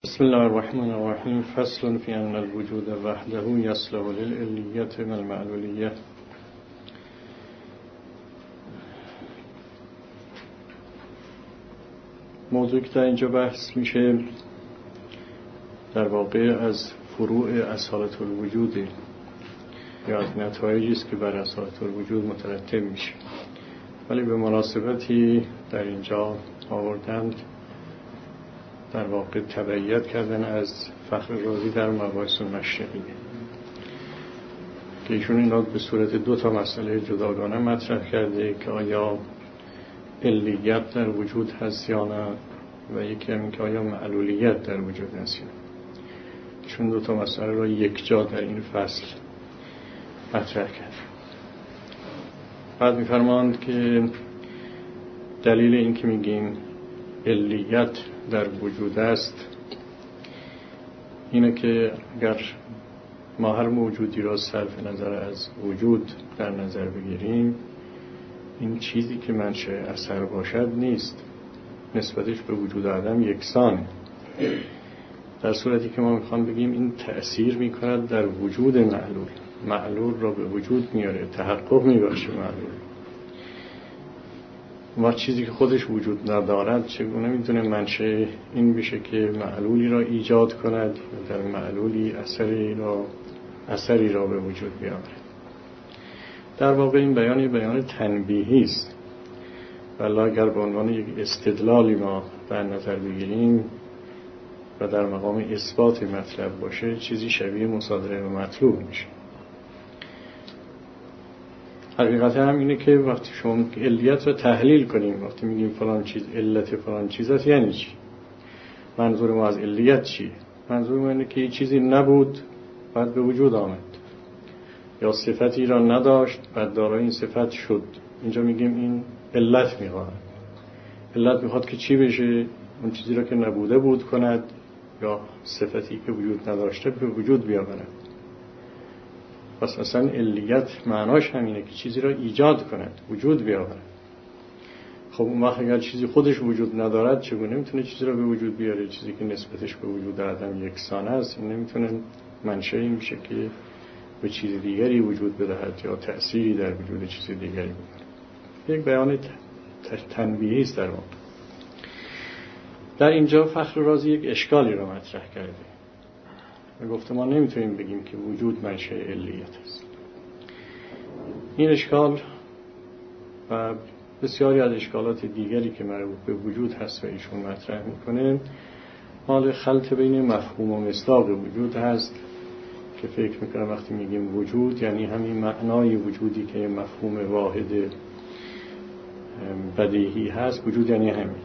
بسم الله الرحمن الرحیم. فصل فی ان الوجود وحده یصلح للعلیة و المعلولیة. موضوعی که در اینجا بحث میشه در واقع از فروع اصالت الوجود یا از نتایجی است که بر اصالت الوجود مترتب میشه، ولی به مناسبتی در اینجا آوردند در واقع تبعیت کردن از فخر رازی در مباحث مشرقیه که ایشون این را به صورت دو تا مسئله جداگانه مطرح کرده که آیا علیت در وجود هست یا نه، و یکی همین که آیا معلولیت در وجود هست یا نه. ایشون دو تا مسئله را یک جا در این فصل مطرح کرد. بعد می‌فرمایند که دلیل این که میگیم علیت در وجود است اینه که اگر ما هر موجودی را صرف نظر از وجود در نظر بگیریم، این چیزی که منشأ اثر باشد نیست، نسبتش به وجود آدم یکسانه، در صورتی که ما میخوام بگیم این تأثیر میکند در وجود معلول را به وجود میاره، تحقق میبخشه معلول. و چیزی که خودش وجود ندارد چگونه میتونه منشأ این بشه که معلولی را ایجاد کند و در معلولی اثری را به وجود بیاورد. در واقع این بیان تنبیهی است، ولی اگر به عنوان یک استدلالی ما در نظر بگیریم و در مقام اثبات مطلب باشه، چیزی شبیه مصادره و مطلوب میشه. حقیقت هم اینه که وقتی شما علیت رو تحلیل کنیم، وقتی میگیم فلان چیز علت فلان چیز است، یعنی چی؟ منظور ما از علیت چیه؟ منظور ما اینه که یه چیزی نبود بعد به وجود آمد، یا صفتی را نداشت بعد دارای این صفت شد. اینجا میگیم این علت میخواد. علت میخواد که چی بشه؟ اون چیزی را که نبوده بود کند، یا صفتی که وجود نداشته به وجود بیاورد. پس اصلا علیت معناش همینه که چیزی را ایجاد کند، وجود بیاورد. خب اون وقت اگر چیزی خودش وجود ندارد چگونه میتونه چیزی را به وجود بیاره؟ چیزی که نسبتش به وجود آدم یکسان است، این نمیتونه منشأ این بشه که به چیز دیگری وجود بدهد یا تأثیری در وجود چیز دیگری بکنه. یک بیان تنبیهی است در واقع. در اینجا فخر رازی یک اشکالی را مطرح کرده و گفته ما نمیتونیم بگیم که وجود منشأ علیت است. این اشکال و بسیاری از اشکالات دیگری که مربوط به وجود هست و ایشون مطرح میکنه مال خلط بین مفهوم و مصداق وجود هست، که فکر میکنم وقتی میگیم وجود یعنی همین معنای وجودی که مفهوم واحد بدیهی هست، وجود یعنی همین.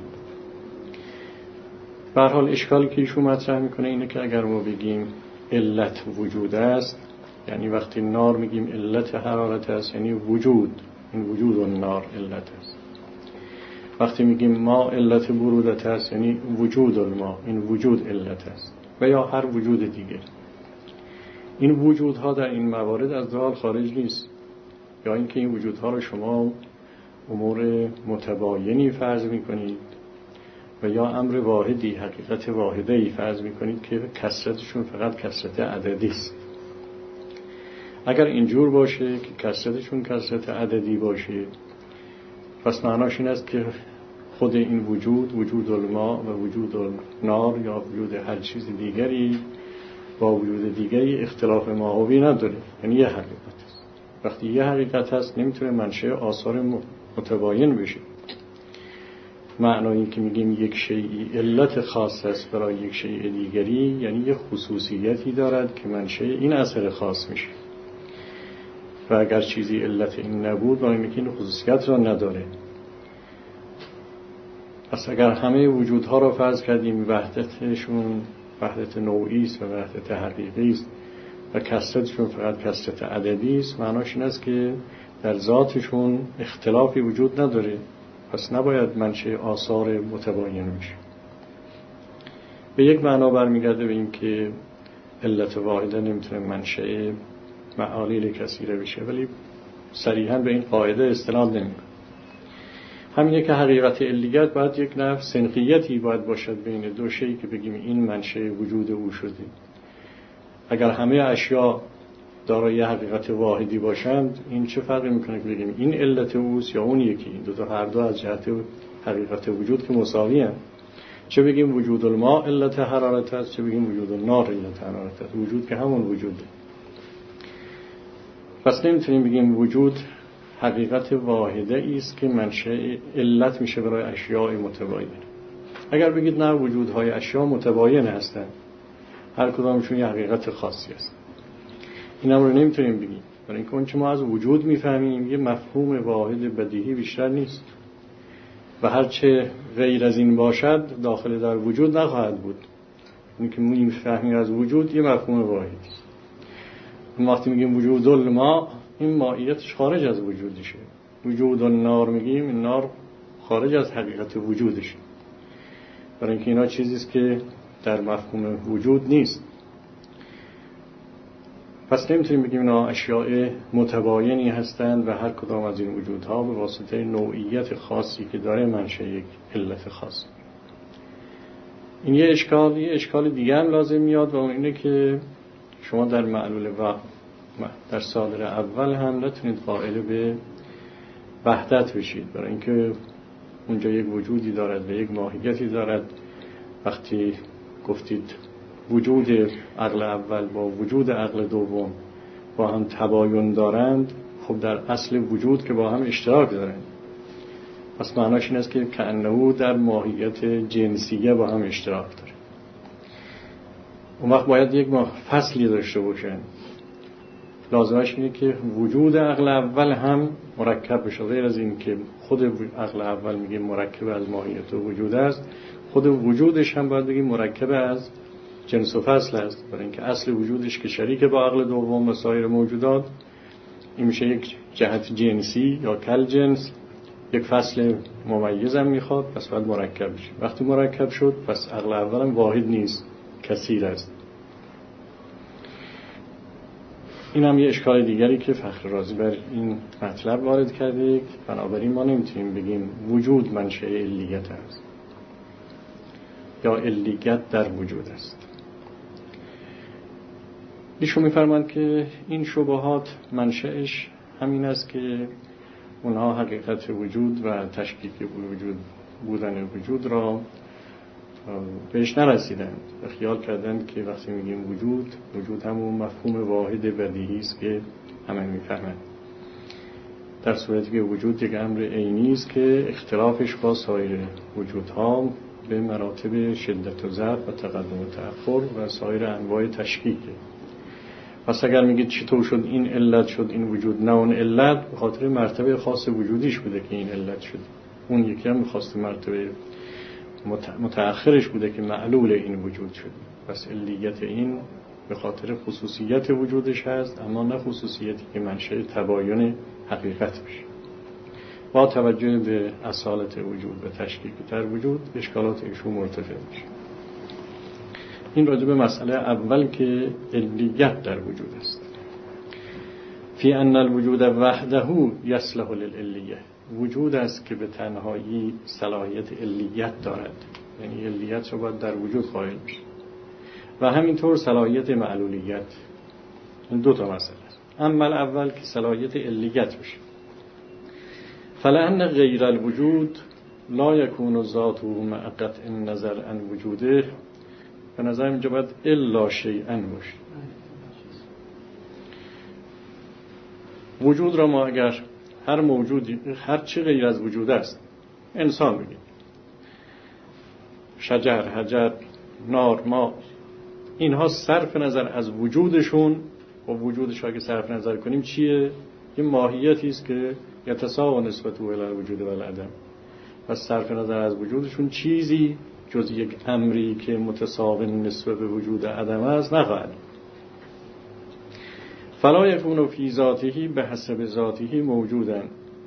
به هر حال اشکالی که ایشون مطرح میکنه اینه که اگر ما بگیم علت وجود است، یعنی وقتی نار میگیم علت حرارت است، یعنی وجود، این وجود و نار علت است. وقتی میگیم ما علت برودت است، یعنی وجود الماء، این وجود علت است، و یا هر وجود دیگه. این وجودها در این موارد از دو حال خارج نیست، یا اینکه این وجودها رو شما امور متباینی فرض میکنید و یا امر واحدی، حقیقت واحدی فرض میکنید که کثرتشون فقط کثرت عددی است. اگر اینجور باشه که کثرتشون کثرت عددی باشه، پس معناش این است که خود این وجود الماء و وجود النار یا وجود هر چیز دیگری با وجود دیگری اختلاف ماهوی نداره، یعنی یه حقیقت است. وقتی یه حقیقت هست نمیتونه منشأ آثار متباین بشه. معنایی که میگیم یک شیئی علت خاص است برای یک شیء دیگری، یعنی یک خصوصیتی دارد که منشأ این اثر خاص میشه، و اگر چیزی علت این نبود با اینکه این خصوصیت را نداره. پس اگر همه وجودها را فرض کردیم وحدتشون وحدت نوعی است و وحدت حقیقی است و کثرتشون فقط کثرت عددی است، معناش این است که در ذاتشون اختلافی وجود نداره، پس نباید منشأ آثار متباین بشه. به یک معنا برمیگرده به این که علت واحده نمیتونه منشأ معالیل کثیره بشه، ولی صریحا به این قاعده استناد نمیکنه. همینه که حقیقت علیت باید یک نوع سنخیتی باید باشد بین دو شی که بگیم این منشأ وجود او شده. اگر همه اشیا دارای حقیقت واحدی باشند، این چه فرقی میکنه که بگیم این علت اوست یا اون یکی؟ این دو هر دو از جهت حقیقت وجود که مساوی هستند. چه بگیم وجود الماء علت حرارت است، چه بگیم وجود النار علت حرارت است. وجود که همون وجوده. پس نمیتونیم بگیم وجود حقیقت واحده است که منشأ علت میشه برای اشیاء متباین. اگر بگید نه، وجودهای اشیا متباین هستند، هر کدامشون یه حقیقت خاصی است، این رو نمیتونیم بگیم. برای اینکه اون چه ما از وجود میفهمیم یه مفهوم واحد بدیهی بیشتر نیست و هرچه غیر از این باشد داخل در وجود نخواهد بود. اینی که ما میفهمیم از وجود یه مفهوم واحدی است. وقتی میگیم وجود الماء، این مائیتش خارج از وجودشه. وجود النار میگیم، این نار خارج از حقیقت وجودشه. برای اینکه اینا چیزی است که در مفهوم وجود نیست. پس نمیتونیم بگیم اینا اشیاء متباینی هستند و هر کدام از این وجودها به واسطه نوعیت خاصی که داره منشأ یک علت خاص. این یه اشکال دیگه هم لازم میاد و اون اینه که شما در معلول و در صادر اول هم نتونید قائل به وحدت بشید، برای اینکه اونجا یک وجودی دارد و یک ماهیتی دارد. وقتی گفتید وجود عقل اول با وجود عقل دوم با هم تباین دارند، خب در اصل وجود که با هم اشتراک دارند، پس معناش این است که کأنه در ماهیت جنسیه با هم اشتراک داره. اون وقت باید یک فصلی داشته باشن. لازمش اینه که وجود عقل اول هم مرکب بشه. غیر از این که خود عقل اول میگه مرکب از ماهیت و وجود است، خود وجودش هم باید بگیم مرکب از جنس و فصل است. برای اینکه اصل وجودش که شریک با عقل دوم و سایر موجودات، این میشه یک جهت جنسی یا کل جنس. یک فصل ممیز هم میخواد، پس باید مرکب بشه. وقتی مرکب شد، پس عقل اول هم واحد نیست، کثیر است. این هم یه اشکال دیگری که فخر رازی بر این مطلب وارد کرده. بنابراین ما نمیتونیم بگیم وجود منشأ علیت است یا علیت در وجود است. ایشون میفرماند که این شبهات منشأش همین است که اونها حقیقت وجود و تشکیک وجود بودن وجود را بهش نرسیدند و خیال کردند که وقتی میگیم وجود همون مفهوم واحد بدیهی است که همه میفهمند، در صورتی که وجود یک امر عینی است که اختلافش با سایر وجودها به مراتب شدت و ضعف و تقدم و تأخر و سایر انواع تشکیکه. پس اگر میگید چطور شد این علت شد این وجود، نه اون علت به خاطر مرتبه خاص وجودیش بوده که این علت شد، اون یکی هم میخواست مرتبه متأخرش بوده که معلول این وجود شد. پس علیت این به خاطر خصوصیت وجودش هست، اما نه خصوصیتی که منشأ تباین حقیقت بشه. با توجه به اصالت وجود و تشکیک در وجود، اشکالات ایشون مرتفع میشه. این راجع به مسئله اول که علیت در وجود است. فی ان الوجود وحده یصلح للعلیه، وجود است که به تنهایی صلاحیت علیت دارد، یعنی علیت رو باید در وجود قائل بشه، و همینطور صلاحیت معلولیت. این دو تا مسئله است. اما اول که صلاحیت علیت بشه، فلأن غیر الوجود لا یکون ذاته مع قطع النظر عن وجوده، به نظر اینجا باید الا شیئا باشه. وجود را ما اگر هر موجودی، هر چی غیر از وجود است، انسان بگیم، شجر، حجر، نار، ما، اینها صرف نظر از وجودشون و وجودش را که صرف نظر کنیم چیه؟ یه ماهیتی است که یتساوی نسبته الی الوجود و العدم. پس صرف نظر از وجودشون چیزی جز یک امری که متساوی نسبت به وجود عدم است نخواهد. فلا یکون فی ذاته به حسب ذاته موجودا،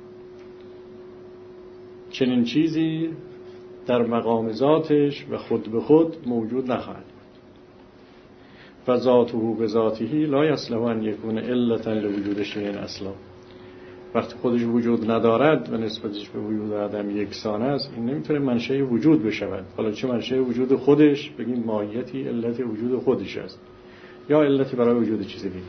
چنین چیزی در مقام ذاتش و خود به خود موجود نخواهد. و ذاته به ذاته لا یصلح ان یکون علتا لوجود شیء اصلا، وقتی خودش وجود ندارد و نسبتش به وجود آدم یکسان است، این نمیتونه منشأ وجود بشود. حالا چه منشأ وجود خودش، بگیم ماهیتی علت وجود خودش است یا علتی برای وجود چیزی دیگر.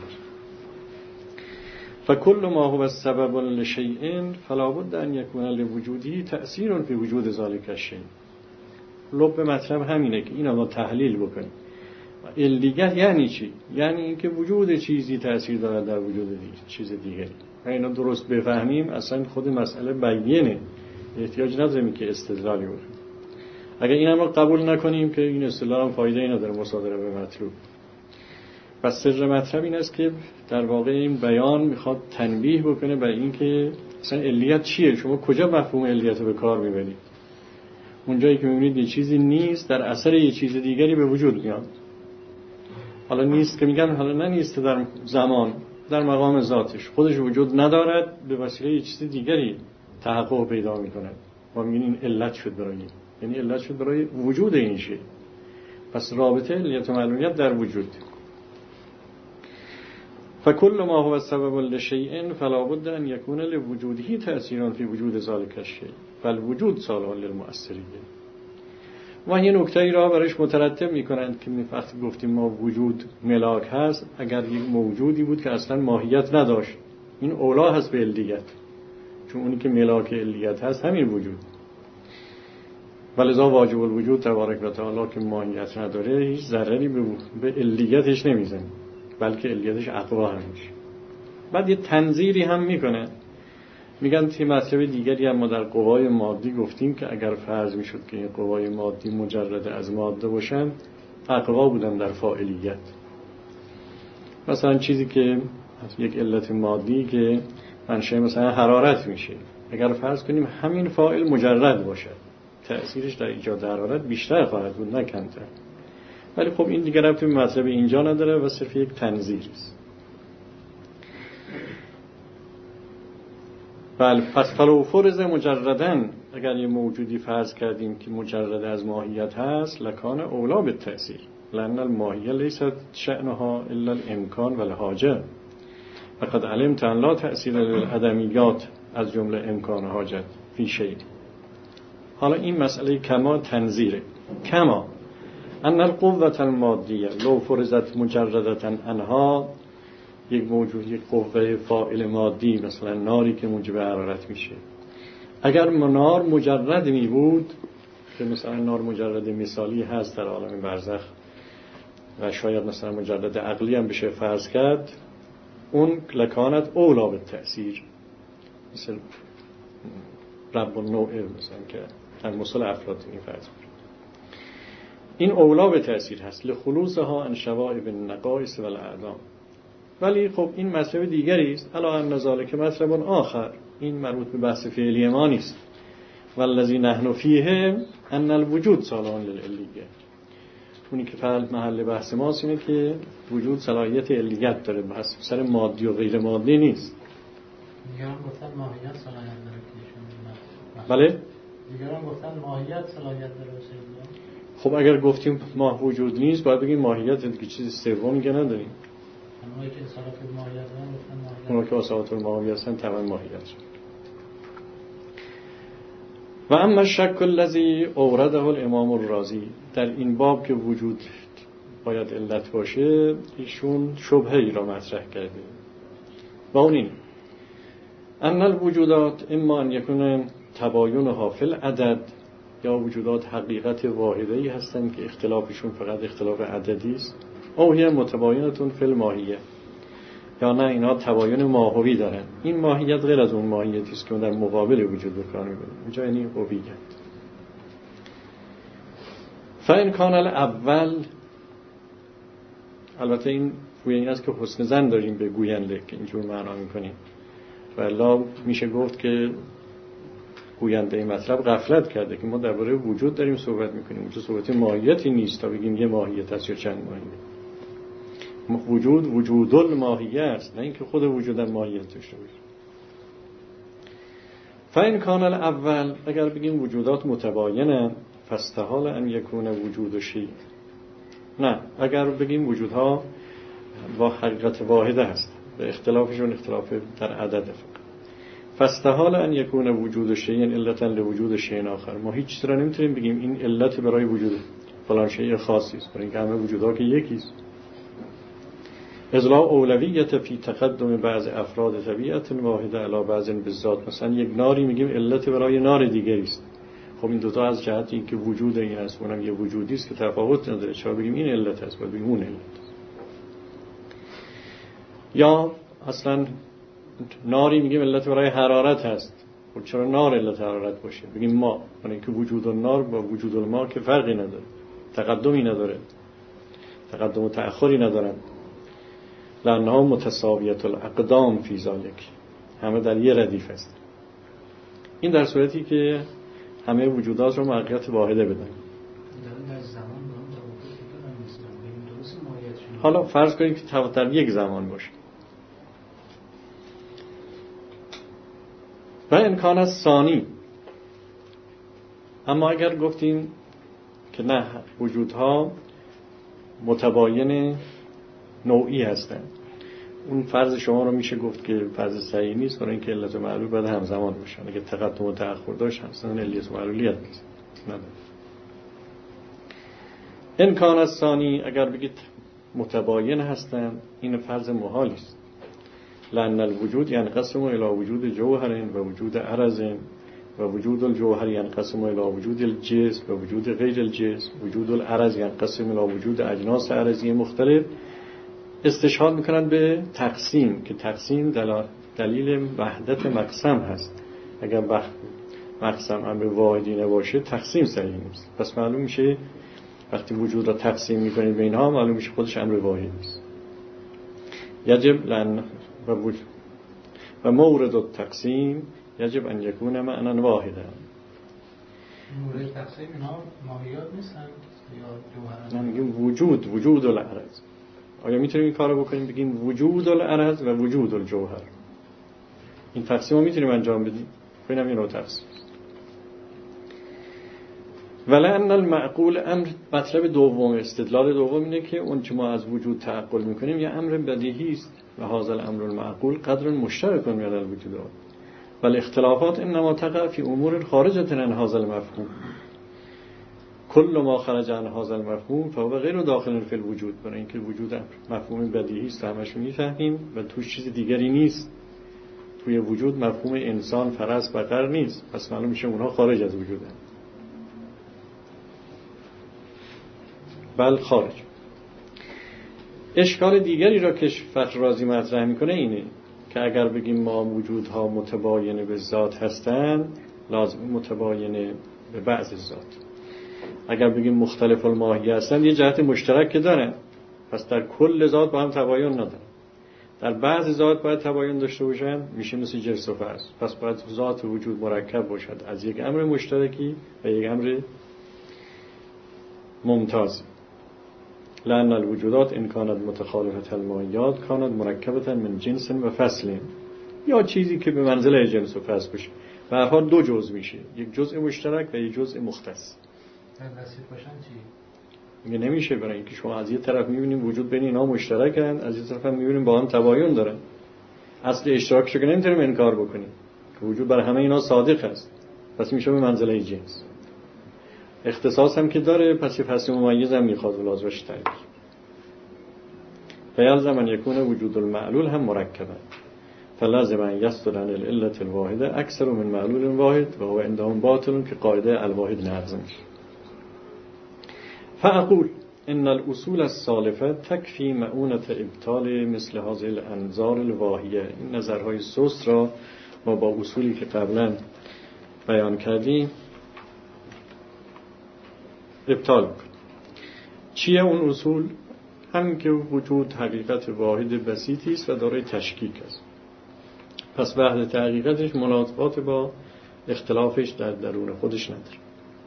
فکل ما هو السبب لشیء فلا بد ان یکون لوجوده تأثیر فی وجود ذلک الشیء. لب مطلب همینه که اینا ما تحلیل بکنیم. علت یعنی چی؟ یعنی اینکه وجود چیزی تأثیر دارد در وجود چیز دیگری. اینا درست بفهمیم اصلا خود مسئله بیانه، احتیاج نداریم که استدلالی بکنیم. اگر این رو قبول نکنیم که این استدلال هم فایده نداره مصادره به مطلوب. پس سر مطلب این است که در واقع این بیان میخواد تنبیه بکنه بر این که اصلا علیت چیه، شما کجا مفهوم علیت رو به کار میبرید. اونجایی که میبینید یه چیزی نیست در اثر یه چیز دیگری به وجود میاد. حالا نیست که میگن حالا نه نیست در زمان، در مقام ذاتش خودش وجود ندارد، به وسیله یه چیز دیگری تحقق پیدا میکنه. ما میگیم این علت شد برای این، یعنی علت شد برای وجود این شی. پس رابطه علیت و معلولیت در وجود. فکل ما هو السبب لشیء فلا بد ان یکون لوجوده تأثیر فی وجود ذلک الشیء فالوجود صالح للمؤثریه. و یه نکته‌ای را برایش مترتب می‌کنند که وقتی گفتیم ما وجود ملاک هست، اگر یک موجودی بود که اصلا ماهیت نداشت، این اولا هست به علیت، چون اونی که ملاک علیت هست همین وجود. ولذا واجب الوجود تبارک و تعالی که ماهیت نداره هیچ ضرری به علیتش نمیزنه، بلکه علیتش اقوا هم میشه. بعد یه تنظیری هم میکنه، میگن که مطلب دیگری هم ما در قوای مادی گفتیم که اگر فرض میشد که این قوای مادی مجرد از ماده باشن اقوا بودن در فاعلیت. مثلا چیزی که یک علت مادی که منشأ مثلا حرارت میشه، اگر فرض کنیم همین فاعل مجرد باشه تأثیرش در ایجاد حرارت بیشتر خواهد بود نه کمتر. ولی خب این دیگر ربطی به مطلب اینجا نداره و صرف یک تنظیری است. بله، پس فلو فرض مجردن، اگر یه موجودی فرض کردیم که مجرد از ماهیت هست لکان اولا به تأثیر، لأن الماهیه لیست شأنها الا الامکان و الحاجه فقد علمت ان لا تأثیر للعدمیات از جمله امکان و حاجت فی شیء. حالا این مسئله کما تنظیره. کما ان القوة المادیه لو فرضت مجردتا انها، یک موجود، یک قوه فاعل مادی مثلا ناری که موجب حرارت میشه، اگر نار مجرد می بود که مثلا نار مجرد مثالی هست در عالم برزخ و شاید مثلا مجرد عقلی هم بشه فرض کرد، اون لکانت اولا به تأثیر، مثل رب النوع مثلا که در مثل افلاطونی این فرض میشه، این اولا به تأثیر هست لخلوصها عن شوائب النقائص والاعدام. ولی خب این مطلب دیگری است، علا ان ذلک مطلب آخر، این مربوط به بحث فعلی ما نیست. والذی نحن فیه ان الوجود صالح للعلیه، اونی که محل بحث ماست اینه که وجود صلاحیت علیت داره، بحث سر مادی و غیر مادی نیست. دیگران گفتن ماهیت صلاحیت داره. بله؟ دیگران گفتن ماهیت صلاحیت داره. خب اگر گفتیم ما وجود نیست باید بگیم ماهیت دیگه، چیز سومی که نداریم. اونایی که اصالت الماهیت دارن گفتن ماهیت، اونایی که اصالت الماهیت هستن طبعا ماهیت شد. و اما الشک الذی اورده الامام الرازی، در این باب که وجود باید علت باشه ایشون شبهه‌ای را مطرح کرده و اون این ان الوجودات اما ان یکون تباینها فی العدد، یا وجودات حقیقت واحده‌ای هستند که اختلافشون فقط اختلاف عددی است، او هی متباینتون فی الماهیه، یا نه اینا تباین ماهوی دارن. این ماهیت غیر از اون ماهیتی است که در مقابل وجود بکار میبریم، اینجا یعنی هویت. فإن کان الاول، البته این گویا این است که حسن ظن داریم به گوینده که اینجور معنا میکنیم، والا میشه گفت که گوینده این مطلب غفلت کرده که ما درباره وجود داریم صحبت میکنیم، اونجا صحبت ماهیتی نیست تا بگیم یه ماهیت هست یا چند ماهیت. وجود الماهیه است، نه اینکه خود وجود ماهیت داشته باشه. فإن کان الاول، اگر بگیم وجودات متباینه، فاستحال ان یکون وجود شیء، نه اگر بگیم وجودها با حقیقت واحده هست، به اختلافشون اختلاف در عدد فقط، فاستحال ان یکون وجود شیء علتا لوجود شیء آخر. ما هیچ چیزی را نمیتونیم بگیم این علت برای وجود فلان شیء خاصی است، برای اینکه همه وجودها که یکیست. اذلا اولویت فی تقدم بعض افراد طبیعت واحده علی بعض بالذات. مثلا یک ناری میگیم علت برای نار دیگری است. خب این دوتا از جهت اینکه وجود این است، اونم یه وجودی است که تفاوت نداره، چرا بگیم این علت است و بگیم اون علت. یا اصلا ناری میگیم علت برای حرارت هست، خب چرا نار علت حرارت باشه؟ بگیم ما، یعنی که وجود النار با وجود الماء که فرقی نداره، تقدمی نداره، تقدم و تأخری ندارن. لانها متساویت الاقدام فی ذلک، همه در یه ردیف است. این در صورتی که همه وجودات رو موقعیت واحده بدن. حالا فرض کنید که در یک زمان باشه. و امکان است ثانی. اما اگر گفتیم که نه، وجودها متباین نوعی هستند، اون فرض شما رو میشه گفت که فرض صحیح نیست، برای اینکه علت و معلول باید همزمان باشن. اگه تقدم و تأخر داشت اصلا علت و معلولیت نیست. امکان است ثانی، اگر بگید متباین هستند، این فرض محالی است. لأن الوجود ينقسم الى وجود جوهر و وجود عرض و وجود الجوهر ينقسم الى وجود الجسم و وجود غیر الجسم. وجود العرض ينقسم الى وجود اجناس عرضی مختلف. استشهاد میکنند به تقسیم، که تقسیم دلیل وحدت مقسم هست. اگر مقسم امر واحدی نباشه تقسیم صحیح نیست. پس معلوم میشه وقتی وجود را تقسیم میکنید به اینها، معلوم میشه خودش امر واحدی نیست. یجب لأن و مورد التقسیم یجب ان یکون معنا واحدا. مورد تقسیم اینا ماهیات نیستن یا جوهر؟ میگیم وجود العرض. آیا میتونیم این کارو بکنیم بگیم وجود العرض و وجود الجوهر؟ این تقسیم رو میتونیم انجام بدیم؟ ببینم این رو تقسیم. ولأن المعقول امر، مطلب دوم، استدلال دوم اینه که اون که ما از وجود تعقل میکنیم یه امر بدیهی است و هذا الامر المعقول قدر مشترک بین الوجودات و الاختلافات انما تقع فی امور خارجه عن هذا المفهوم. کل ما خرج عن هذا المفهوم فهو غیر داخل فی الوجود. برای اینکه وجود مفهوم بدیهی است، همش میفهمیم و توش چیز دیگری نیست. توی وجود مفهوم انسان، فرس، بقر نیست، پس معلوم میشه اونها خارج از وجوده. بل خارج. اشکال دیگری را که فخر رازی مطرح میکنه اینه که اگر بگیم ما وجودها متباین به ذات هستند، لازم متباین به بعض ذات. اگر بگیم مختلف الماهیه هستند، یه جهت مشترک که دارن، پس در کل ذات با هم تباین ندارن. در بعض ذات باید تباین داشته باشن، میشه مثل جنس و فرض. پس باید ذات وجود مرکب باشد از یک امر مشترکی و یک امر ممتاز. لأن الوجودات ان كانت متخالفة الماهیات كانت مرکبة من جنس و فصل، یا چیزی که به منزله جنس و فصل باشه. به هر حال دو جزء میشه، یک جزء مشترک و یک جزء مختص. وسیع باشن چی؟ میگه نمیشه، برای اینکه شما از یه طرف میبینیم وجود بین اینا مشترکن، از یه طرف هم میبینیم با هم تباین دارن. اصل اشتراکشو که نمیتونیم انکار بکنیم که وجود برای همه اینا صادق است، پس میشه به منزله جنس. اختصاص هم که داره، پس یه فصل ممیز هم میخواد و لازم باشه تعریف. فیلزم ان یکون وجود المعلول هم مرکبا، فلازم ان یصدر عن العلة الواحده اکثر من معلول واحد و هو عندهم باطل که قاعده الواحد نقض میشه. فاقول ان الاصول السالفه تکفی مؤونة ابطال مثل هذه الانظار الواهیه. این نظرهای سست را ما با اصولی که قبلا بیان کردیم ابطال میکنیم. چیه اون اصول؟ همین که وجود حقیقت واحد بسیطی است و دارای تشکیک است، پس وحدت حقیقتش مناسبات با اختلافش در درون خودش نداره.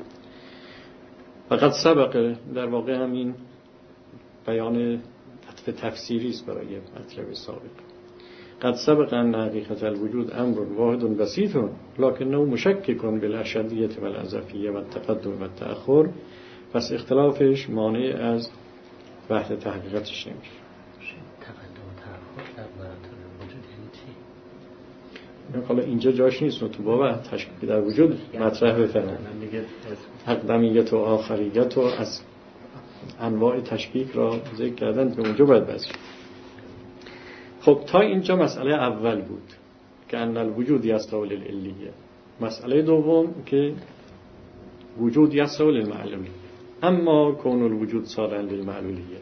فقط سبقه، در واقع همین بیان تفسیری است برای مطلب سابق. قد سبق ان حقیقت الوجود امر واحد بسیط لکنه مشکک بالاشدیه و الاضافیه و التقدم و التأخر، پس اختلافش مانع از وحدت حقیقتش نمیشه. تقدم و تأخر در مراتب وجود یعنی چی؟ حالا اینجا جاش نیست، تو باب تشکیک در وجود مطرح بفرمایید. اقدمیت و آخریت و از انواع تشکیک را ذکر کردن، به اونجا باید بس. خب تا اینجا مسئله اول بود که ان الوجود یسرع للعلیه. مسئله دوم که وجود یسرع للمعلولیه، اما کون الوجود صالحا للمعلولیه.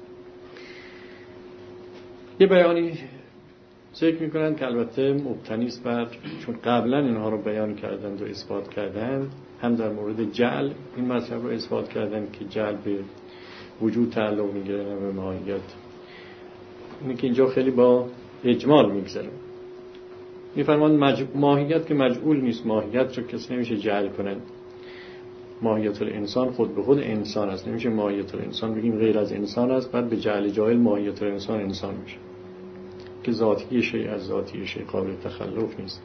یه بیانی ذکر میکنند که البته مبتنی است بر، چون قبلا اینها رو بیان کردند و اثبات کردند، هم در مورد جعل این مطلب رو اثبات کردند که جعل به وجود تعلق میگیره نه به ماهیت. اینه که اینجا خیلی با اجمال میگذره. میفرمان ماهیت که مجعول نیست، ماهیت رو کسی نمیشه جعل کنن. ماهیت الانسان خود به خود انسان است، نمیشه ماهیت الانسان بگیم غیر از انسان است بعد به جعل جاهل ماهیت الانسان انسان میشه که ذاتی شیء از ذاتی شیء قابل تخلف نیست.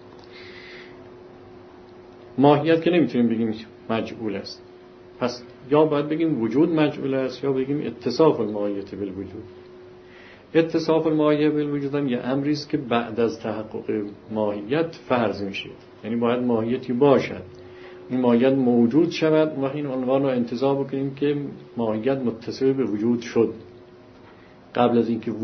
ماهیت که نمیتونیم بگیم مجعول است، پس یا باید بگیم وجود مجعول است یا بگیم اتصاف الماهیت بالوجود. اتصاف الماهیت بالوجود هم یه امری است که بعد از تحقق ماهیت فرض میشه، یعنی باید ماهیتی باشد، این ماهیت موجود شود و این عنوان رو انتزاع بکنیم که ماهیت متصل به وجود شد. قبل از اینکه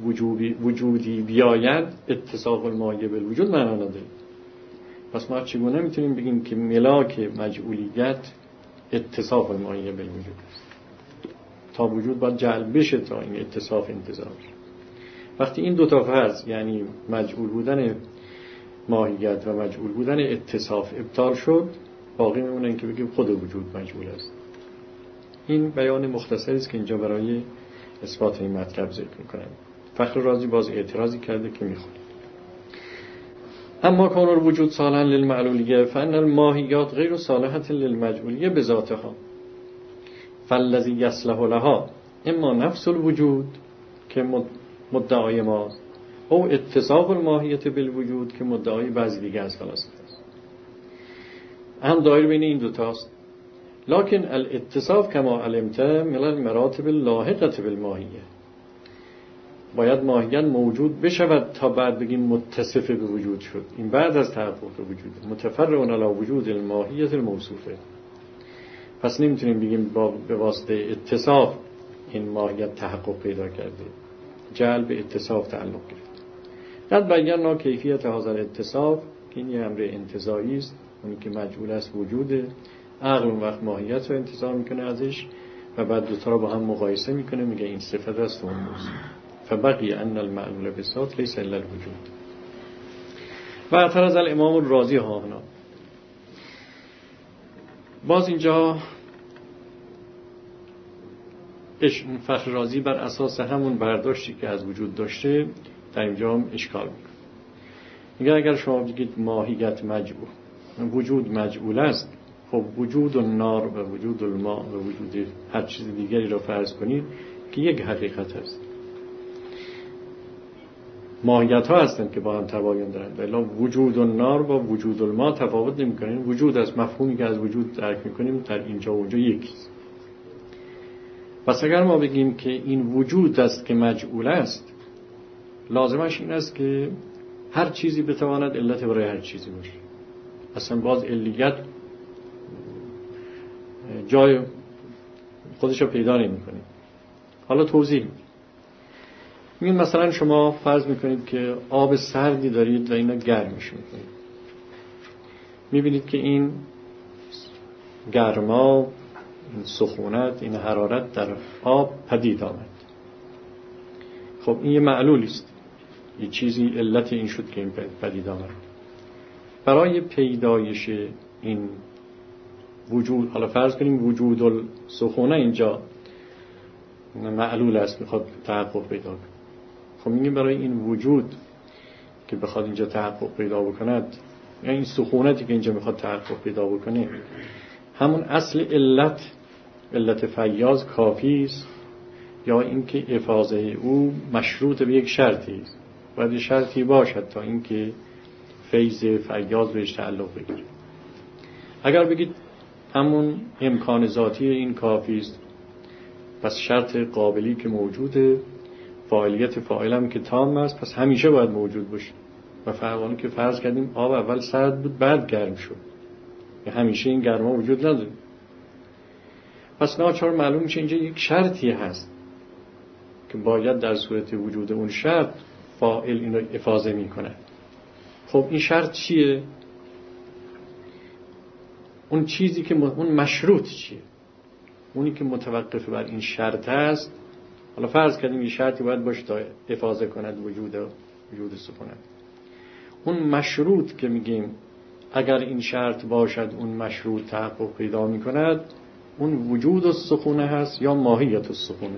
وجودی بیاید اتصاف الماهیت بالوجود معنا نداره. پس ما چگونه میتونیم بگیم که ملاک مجعولیت اتصاف الماهیت بالوجود است؟ تا وجود باید جعل بشه تا این اتصاف انتزاع بشه. وقتی این دوتا فرض، یعنی مجعول بودن ماهیت و مجعول بودن اتصاف ابطال شد، باقی میمونه این که بگیم خود وجود مجعول است. این بیان مختصری است که اینجا برای اثبات این مطلب ذکر می‌کنم. فخر رازی باز اعتراضی کرده که میخونه: اما کون الوجود صالحا للمعلولیه فان الماهیات غیر صالحة للمجعولیه بذاتها فالذی یصلح لها اما نفس الوجود که مدعای ماست او اتصاف الماهیت بالوجود که مدعای بعضی دیگه از فلاسفه است. هم دایر بین این دوتاست. لکن الاتصاف کما علمت من المراتب اللاحقة بالماهیه، باید ماهیت موجود بشود تا بعد بگیم متصف به وجود شد. این بعد از تحقق وجود متفرع علی وجود الماهیت الموصوفه. پس نمیتونیم بگیم به واسطه اتصاف این ماهیت تحقق پیدا کرده، جعل به اتصاف تعلق گرفت. قد بینا کیفیت هذا الاتصاف که این یه امر انتزاعی است، اونی که مجعول است وجوده، عقل اون وقت ماهیت رو انتزاع میکنه ازش و بعد دوتا رو با هم مقایسه میکنه، میگه این صفت است و اون موضوع. فبقی ان المعلول بذات لیس الا الوجود. و اعترض الامام الرازی ها هنا. باز اینجا فخر رازی بر اساس همون برداشتی که از وجود داشته در اینجا هم اشکال میکنه. میگه اگر شما بگید ماهیت مجعول، وجود مجعول است، خب وجود النار و وجود الماء و وجود هر چیز دیگری را فرض کنید که یک حقیقت است. ماهیت ها هستند که با هم تباین دارند، ولی وجود النار با وجود الماء تفاوت نمی‌کنند. وجود از مفهومی که از وجود درک می‌کنیم در اینجا و اونجا یکیست. پس اگر ما بگیم که این وجود است که مجعول است، لازمش این است که هر چیزی بتواند علت برای هر چیزی باشه. اصلا باز علیت جای خودش رو پیدا نمی‌کنه. حالا توضیح میگیم مثلا شما فرض میکنید که آب سردی دارید و اینا گرمش میکنید، میبینید که این گرما، این سخونت، این حرارت در آب پدید آمد. خب این یه معلولی است، یه چیزی علت این شد که این پدید آمد. برای پیدایش این وجود، حالا فرض کنیم وجود السخونه اینجا معلول است، میخواد تحقق پیدا کنه. خب میگیم برای این وجود که بخواد اینجا تحقق پیدا بکند، یعنی این سخونتی که اینجا میخواد تحقق پیدا بکنه، همون اصل علت فیاض کافی است یا اینکه افاضه او مشروط به یک شرطی است؟ باید شرطی باشد تا اینکه فیض فیاض بهش تعلق بگیره. اگر بگید همون امکان ذاتی این کافی است، پس شرط قابلی که موجوده، فاعلیت فاعل هم که تام است، پس همیشه باید موجود باشه. و فرضاً که فرض کردیم آب اول سرد بود بعد گرم شد، همیشه این گرما وجود نداره. پس ناچار معلوم میشه اینجا یک شرطی هست که باید در صورت وجود اون شرط فاعل این رو افاضه میکنه. خب این شرط چیه؟ اون چیزی که اون مشروط چیه؟ اونی که متوقف بر این شرط هست. حالا فرض کردیم یه شرطی باید باشه تا افاضه کند وجود سکونت. اون مشروط که میگیم اگر این شرط باشد اون مشروط تحقق پیدا میکند، اون وجود السخونه هست یا ماهیت السخونه.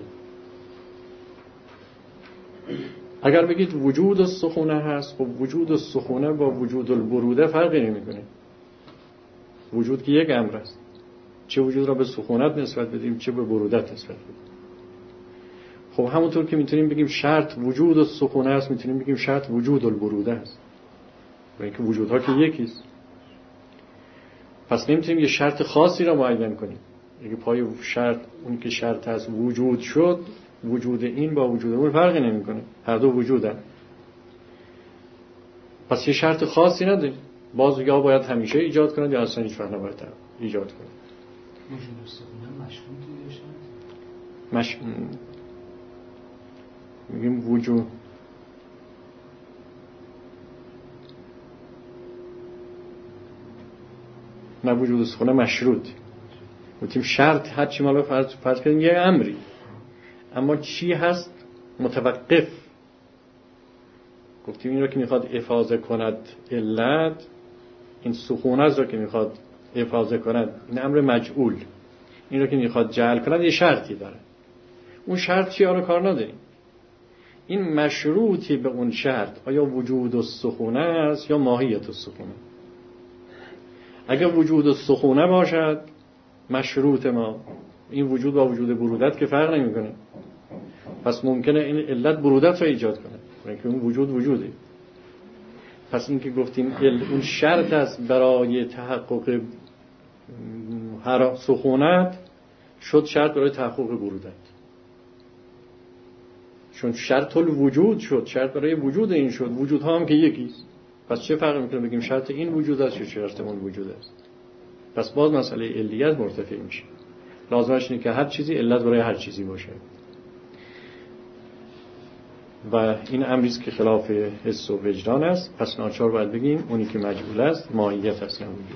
اگر بگید وجود السخونه هست، خب وجود السخونه با وجود البروده فرقی نمیکنه. وجود که یک امر است، چه وجود را به سخونت نسبت بدیم چه به برودت نسبت بدیم. خب همونطور که میتونیم بگیم شرط وجود السخونه است، میتونیم بگیم شرط وجود البروده است، و اینکه وجودها که یکیست. پس نمیتونیم یه شرط خاصی را معین کنیم. اگه پای شرط اون که شرط هست وجود شد، وجود این با وجود اون فرقی نمیکنه، هر دو وجودن. پس یه شرط خاصی نداریم. باز یا باید همیشه ایجاد کنند یا اصلا هیچ وقت نباید ایجاد کنند. وجود السخونه مشروطی شد. میگیم وجود نه، وجود السخونه مشروط. گفتیم شرط هر چی ما فرض کردیم یه امری، اما چی هست متوقف. گفتیم این رو که میخواد افاضه کند علت، این سکونت رو که میخواد افاضه کند این امر مجعول، این رو که میخواد جعل کند یه شرطی داره. اون شرط چی رو کار نداریم. این مشروطی به اون شرط آیا وجود السخونه است یا ماهیت السخونه. اگر وجود السخونه باشد مشروط ما، این وجود با وجود برودت که فرق نمیکنه، پس ممکنه این علت برودت رو ایجاد کنه، اینکه اون وجود وجوده. پس این که گفتیم اون شرط است برای تحقق سخونت، شد شرط برای تحقق برودت، چون شرط الوجود شد، شرط برای وجود این شد. وجودها هم که یکیست، پس چه فرق میکنه بگیم شرط این وجود است یا شرط اون وجود است. پس باز مسئله علیت مرتفع میشه. لازمش اینه که هر چیزی علت برای هر چیزی باشه، و این امریست که خلاف حس و وجدان است. پس ناچار باید بگیم اونی که مجعول است ماهیت است نه وجود.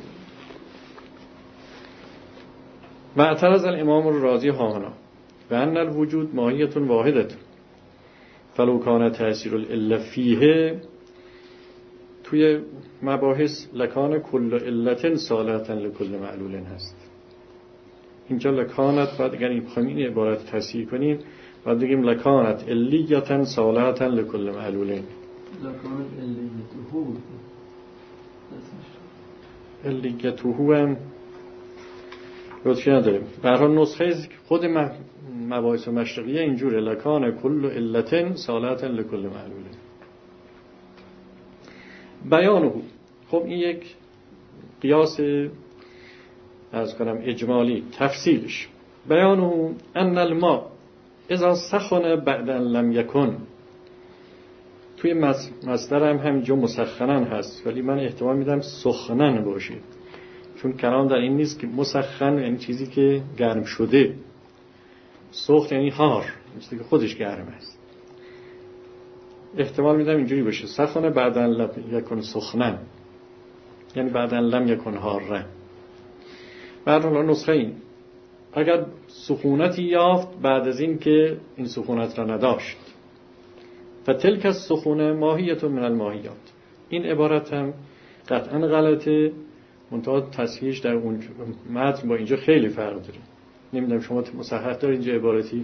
و اعترض الامام الرازی هاهنا و ان الوجود ماهیت واحدت فلو کان تأثیر العله فیه. توی مباحث لکان کل علت صالحة لکل معلول هست. اینجا لکانت باید اگر بخوایم این عبارت تصحیح کنیم باید بگیم لکانت علیة صالحة لکل معلول. لکانت علیته هم لطفی نداریم. به هر حال نسخه خود مباحث مشرقیه اینجوره لکان کل علت صالحة لکل معلول. بیانه. خب این یک قیاس از کنم اجمالی. تفصیلش بیانه ان الماء اذا سخن بعد ان لم یکن. توی مصدر هم همینجا مسخنن هست، ولی من احتمال میدم سخنن باشه، چون کلام در این نیست که مسخن یعنی چیزی که گرم شده، سخن یعنی هار، چیزی که خودش گرم است. احتمال میدم اینجوری باشه سخن بعد ان لم یکن سخنن، یعنی بعد ان لم یکن هاره. بعد حالا نسخه این اگر سخونتی یافت بعد از این که این سخونت را نداشت، فتلک السخونه ماهیت من الماهیات. این عبارت هم قطعا غلطه، منتها تصحیحش در اون متن با اینجا خیلی فرق داره. نمیدونم شما مصحح دارید اینجا عبارتی؟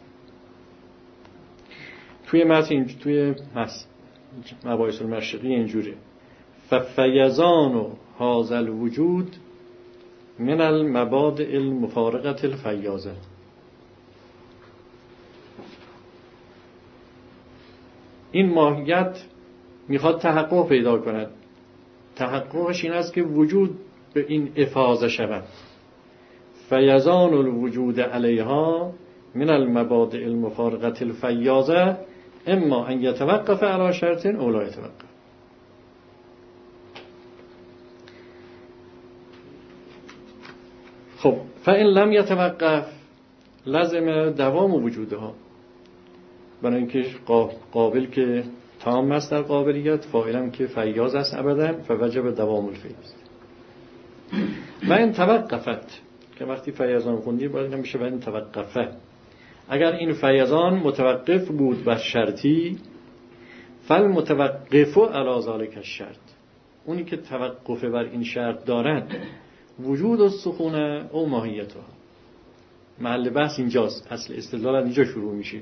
توی متن توی مباحث المشرقی اینجوره ففیضان هذا الوجود من المبادئ المفارقة الفیاضه. این ماهیت میخواد تحقق پیدا کند. تحققش این است که وجود به این افاضه شود. فیضان الوجود علیها من المبادئ المفارقة الفیاضه اما ان یتوقف علی شرط او لا یتوقف. خب فإن لم یتوقف لازم دوام وجودها، برای اینکه قابل که تام است در قابلیت، فاعلم که فیاض است ابدا، فوجب دوام الفیض. و این توقفت که وقتی فیضان خوندی باید اینم بشه و این توقفه. اگر این فیضان متوقف بود بر شرطی، فالمتوقف علی ذلک الشرط، اونی که توقف بر این شرط دارن وجود السخونه او ماهیتها. محل بحث اینجاست، اصل استدلال از اینجا شروع میشه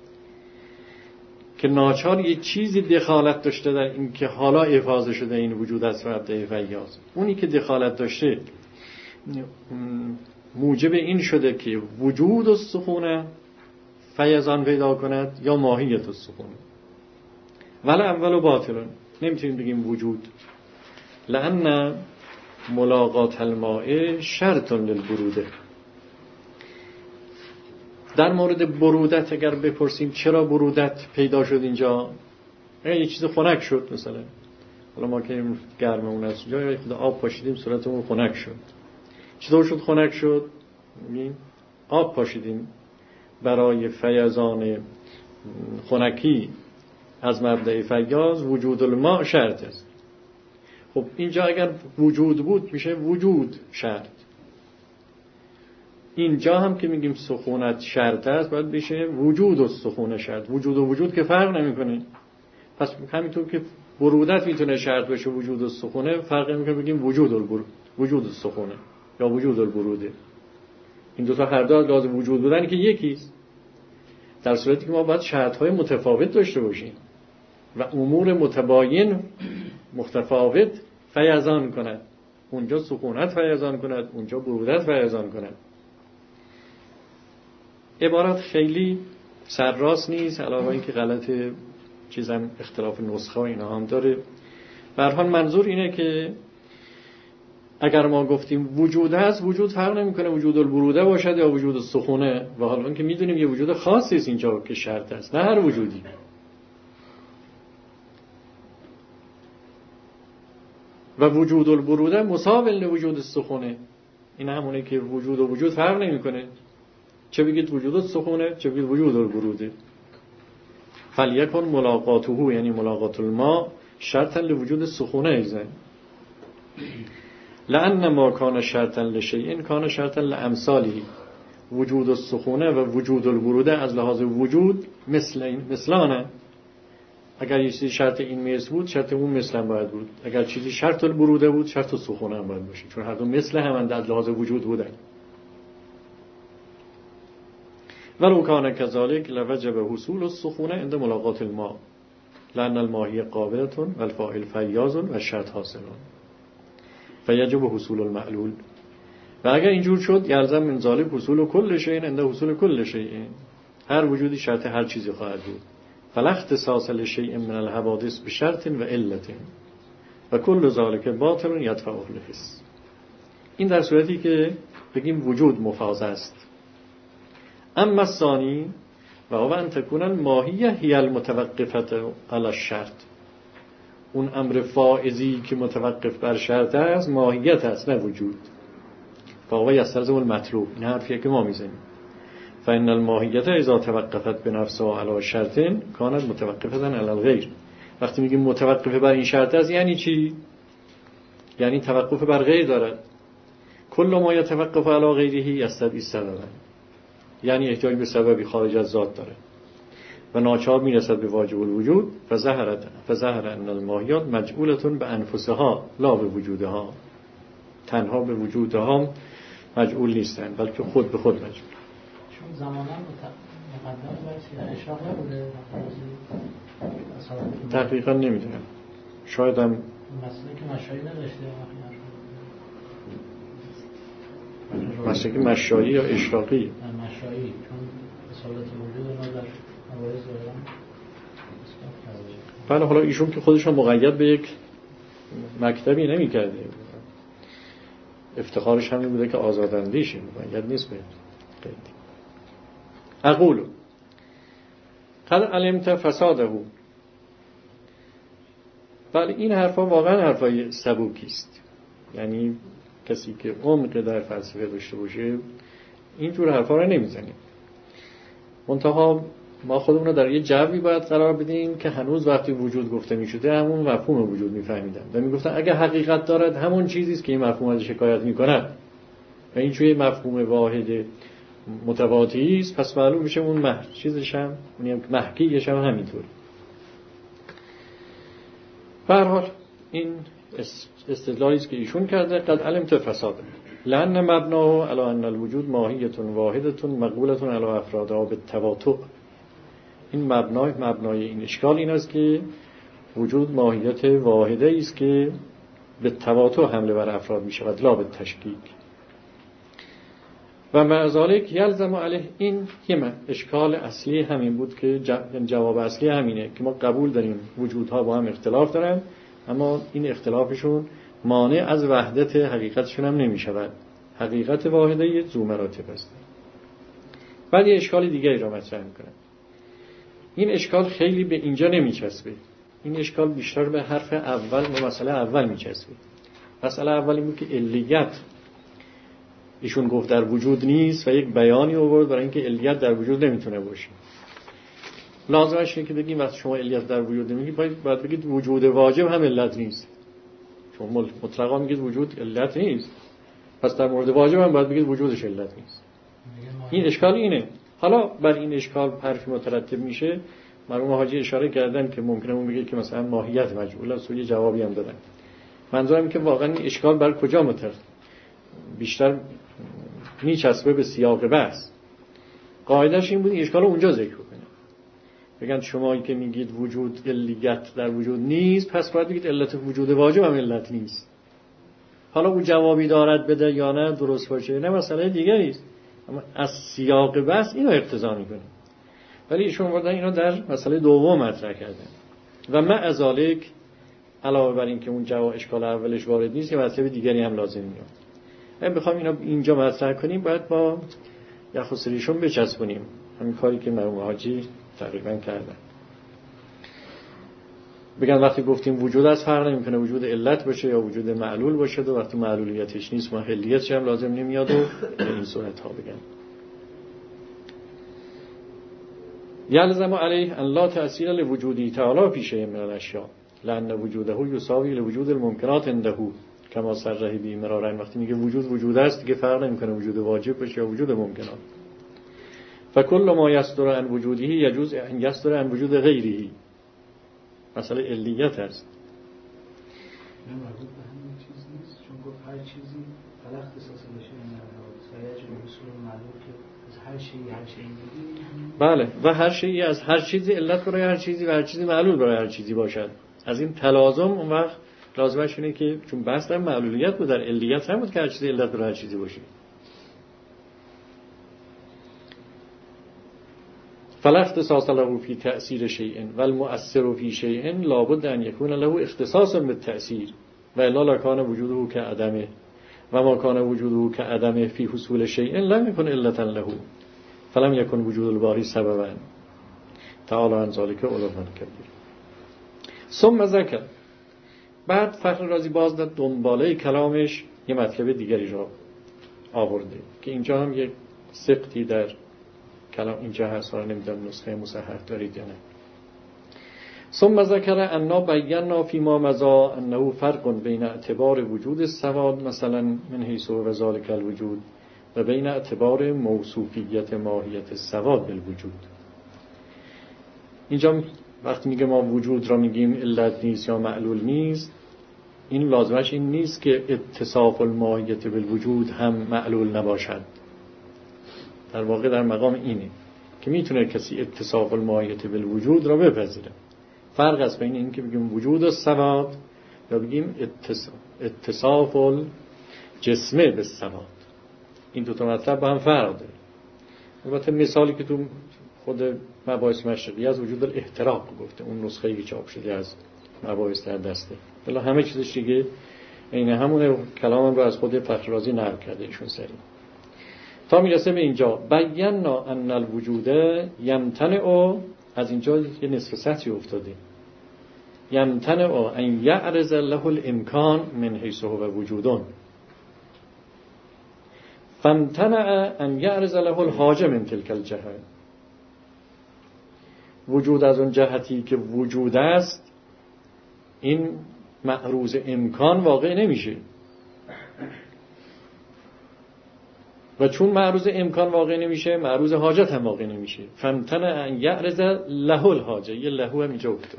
که ناچار یه چیزی دخالت داشته در این که حالا افاضه شده این وجود از مبدأ فیاض. اونی که دخالت داشته موجب این شده که وجود السخونه فیضان پیدا کند یا ماهیت السخونه. ولی اول باطلون، نمیتونیم بگیم وجود، لأن ملاقات الماء شرط للبروده. در مورد برودت اگر بپرسیم چرا برودت پیدا شد اینجا، اگر یه چیز خنک شد مثلا، حالا ما که گرممون از اونجا یا خود آب پاشیدیم صورتمون خنک شد، چطور شد خنک شد؟ آب پاشیدیم، برای فیضان خنکی از مبدأ فیاض وجود الماء شرط است. خب اینجا اگر وجود بود میشه وجود شرط، اینجا هم که میگیم سخونت شرط است باید بشه وجود و سخونه شرط. وجود و وجود که فرق نمیکنه، پس همینطور که برودت میتونه شرط بشه وجود و سخونه فرق نمیکنه بگیم وجود و سخونه یا وجود البروده. این دو تا هر دو لازم وجود بودن که یکیست، در صورتی که ما باید شرط‌های متفاوت داشته باشیم و امور متباین متفاوت فیضان کند. اونجا سکونت فیضان کند، اونجا برودت فیضان کند. عبارت خیلی سرراست نیست، علاوه اینکه غلط چیزم اختلاف نسخه و اینا هم داره. به هر حال منظور اینه که اگر ما گفتیم وجود هست، وجود فرق نمیکنه وجود البروده باشد یا وجود السخونه، و حالا اینکه میدونیم یه وجود خاصی است اینجا که شرط است، نه هر وجودی. و وجود البروده مساوی لوجود السخونه، این همونه که وجود و وجود فرق نمیکنه، چه بگید وجود السخونه چه بگید وجود البروده. فلیکن ملاقاته، یعنی ملاقات الماء شرطا لوجود السخونه ایزن، لأن ما کان شرطا لشیء کان شرطا لامثاله. وجود السخونه و وجود البروده از لحاظ وجود مثلانه. اگر یه چیزی شرط این مثل بود شرط اون مثل هم باید بود، اگر چیزی شرط البروده بود شرط السخونه هم باید باشه، چون هر دو مثل همند از لحاظ وجود بودن. ولو کان کذالک لوجب حصول السخونه عند ملاقات الماء، لأن الماهی قابلة والفاعل فیاض و الشرط حاصل فیجب حصول المعلول. و اگر اینجور شد یلزم من ذلک حصول کل شیء عند حصول کل شیء، هر وجودی شرط هر چیزی خواهد بود. فلا اختصاص لشیء من الحوادث بشرط و علت و کل ذلک باطل یدفع الحس. این در صورتی که بگیم وجود مفاض است. اما الثانی و هو ان تكون الماهیه هی المتوقفه علی الشرط، اون امر فائزی که متوقف بر شرط است ماهیت است نه وجود. فهو یستلزم المطلوب، این حرفیه که ما میزنیم. فإن الماهیت اذا توقفت بنفسها علی شرط کانت متوقفه علی الغیر. وقتی میگیم متوقفه بر این شرط است یعنی چی؟ یعنی توقف بر غیر دارد. کل ما یتوقف علی غیره یستدعی سببا، یعنی احتیاج به سببی خارج از ذات داره و ناچار میرسد به واجب الوجود. فظهر ان الماهیات مجعولة بانفسها لا به وجودها، تنها به وجودها مجعول نیستند بلکه خود به خود مجعول. چون زمانا مقدم برای اشراق نبوده دقیقا نمیدونم، شاید هم مثلا که مشایی نداشته، مثلا که مشایی یا اشراقی مشایی، چون اصالت وجود ما در مباحث دارم. بله، حالا ایشون که خودشون مقید به یک مکتبی نمی کرده، افتخارش همین بوده که آزاداندیشه، مقید نیست به قید. اقول قد علمت فساده. بله این حرفا واقعا حرفای سبوکی است، یعنی کسی که عمق در فلسفه داشته باشه اینجور حرفا رو نمیزنیم. منتها ما خودمون رو در یه جوی باید قرار بدیم که هنوز وقتی وجود گفته میشده همون مفهوم وجود میفهمیدن و میگفتن اگه حقیقت دارد همون چیزی است که این مفهوم ازش شکایت میکنه و این چوی مفهوم واحد متواتی است، پس معلوم میشه اون چیزش هم محکیش هم همینطور. به هر حال این استدلالی است که ایشون کرده قد علمت فساده لأن مبناه علی ان الوجود ماهیة واحدة مقبولة علی افرادها بالتواطؤ. این مبنای این اشکال این است که وجود ماهیت واحده است که به تواطؤ حمله بر افراد می شود لا به تشکیک. و مع ذلک یلزم علیه، این یه اشکال اصلی همین بود که جواب اصلی همینه که ما قبول داریم وجودها با هم اختلاف دارن، اما این اختلافشون مانع از وحدت حقیقتشون هم نمی شود. حقیقت واحده ذو مراتب است. بعد یه اشکال دیگری را مطرح میکنم. این اشکال خیلی به اینجا نمیچسبه. این اشکال بیشتر به حرف اول و مسئله اول میچسبه. مسئله اول این بود که علیت ایشون گفت در وجود نیست و یک بیانی آورد برای اینکه علیت در وجود نمیتونه باشه. لازمش اینه که بگیم وقتی شما علیت در وجود نمیگید باید بگید وجود واجب هم علت نیست. شما مطلقا میگید وجود علت نیست، پس در مورد واجب هم باید بگید وجودش علت نیست. این اشکال اینه. حالا بر این اشکال حرفی مترتب میشه. مرحوم حاجی اشاره کردن که ممکنه اون بگه که مثلا ماهیت مجهول است و یه جوابی هم دادن. منظورم که واقعا این اشکال بر کجا بیشتر میچسبه به سیاق بحث. قاعدهش این بود این اشکال رو اونجا ذکر کنه. بگن شمایی که میگید وجود علیت در وجود نیست، پس باید بگید علت وجود واجب هم علت نیست. حالا او جوابی دارد بده یا نه، درست باشه نه، مسئله دیگری است، اما از سیاق بحث اینو اقتضا میکنه. ولی ایشون بردن اینو در مسئله دوم مطرح کردن و مع ذالک علاوه بر این که اون جواب اشکال اولش وارد نیست، یه مطلب دیگری هم لازم میاد. اگه بخوام اینو اینجا مطرح کنیم باید با یخوسریشون بچسبونیم، همین کاری که مرحوم حاجی تقریبا کردن. بگن وقتی گفتیم وجود از فرق نمیکنه وجود علت باشه یا وجود معلول باشه، و وقتی معلولیتش نیست محلیتش هم لازم نمیاد و این صورت ها بگن. یلزم علیه ان لا تأثیر لوجودی تعالی فی شیء من الاشیاء لأن وجوده یساوی لوجود الممکنات عنده کما صرح به مرارا. وقتی میگه وجود است دیگه فرق نمیکنه وجود واجب باشه یا وجود ممکنات. فکل ما یصدر عن وجوده یجوز ان یصدر عن وجود غیره. مسئله علیت است. نه مربوط به همین چیز نیست، چون گفت هر چیزی فلا اختصاص بشه این سایه به اصول معلوم که از هر شیء دیگه. بله، و هر شیء از هر چیزی علت برای هر چیزی و هر چیزی معلول برای هر چیزی باشد. از این تلازم اون وقت لازمش اینه که چون بحث در معلولیت بود، در علیت هم بود که هر چیزی علت برای هر چیزی باشه. فلا اختصاص له فی تأثیر شیء والمؤثر فی شیء لابد ان یکون له اختصاص بالتأثیر و الا لکان وجوده کعدمه و ما کان وجوده کعدمه فی حصول شیء لم یکن علتا له فلم یکن وجود الباری سببا تعالی عن ذلک علوا کبیر. ثم ذکر، بعد فخر رازی باز در دنباله کلامش یه مطلب دیگری را آورده که اینجا هم یک سقطی در کلام اینجا هست، را نمیدونم نسخه مصحح دارید یا نه. ثم ذکر انا بینا فیما مضی انه فرق بین اعتبار وجود السواد مثلا من حیث و ذلک الوجود و بین اعتبار موصوفیت ماهیت السواد بالوجود. اینجا وقتی میگه ما وجود را میگیم علت نیست یا معلول نیست، این لازمش این نیست که اتصاف الماهیت بالوجود هم معلول نباشد. در واقع در مقام اینه که میتونه کسی اتصاف الماهیت بالوجود را بپذیره. فرق است بین این که بگیم وجود السواد یا بگیم اتصاف الجسمه بالسواد. این دو تا مطلب با هم فرق داره. البته مثالی که تو خود مباحث مشرقی از وجود الاحتراق گفته، اون نسخه‌ای که چاپ شده از مباحث در دسته، بلا همه چیزش دیگه این همونه. کلامم رو از خود فخررازی نقل کرده ایشون سری تا میرسه به اینجا بینا ان الوجود یمتنع. از اینجا یه نصف سطری افتاده. یمتنع ان یعرض له الامکان من حیث هو وجودون. فامتنع ان یعرض له الحاجه من تلک الجهه. وجود از اون جهتی که وجود است این معروض امکان واقع نمیشه و چون معروض امکان واقع نمیشه معروض حاجت هم واقع نمیشه. فامتنع ان یعرض له الحاجه، یه له هم اینجا افتاد.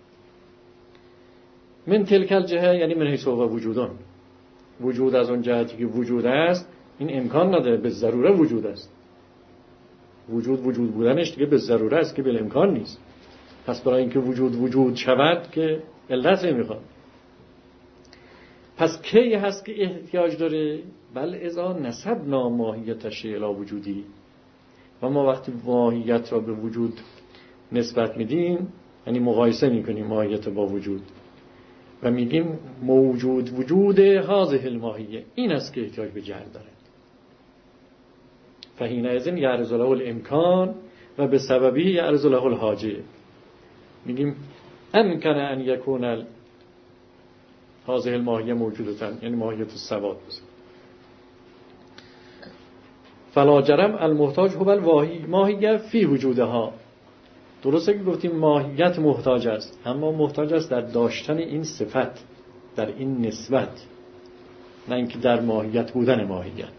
من تلک الجهه یعنی من حیث هو وجودان، وجود از اون جهتی که وجود است این امکان نداره، به ضروره وجود است. وجود بودنش دیگه به ضروره است که به امکان نیست. پس برای اینکه وجود شود که علت میخواد. پس کی هست که احتیاج داره؟ بل اذا نسبنا ماهیت شیء الی وجودی، و ما وقتی ماهیت را به وجود نسبت میدیم یعنی مقایسه میکنیم ماهیت با وجود و میگیم وجود هذه الماهیه این است که احتیاج به جهل داره. فحینئذ یعرض له الامکان و به سببی یعرض له الحاجه. میگیم امکن ان یکون هذه الماهیه موجودتن، یعنی ماهیت السواد بزن. فلا جرم المحتاج هو الواهی ماهیه فی وجودها. درسته که گفتیم ماهیت محتاج است، اما محتاج است در داشتن این صفت، در این نسبت، نه اینکه در ماهیت بودن ماهیت.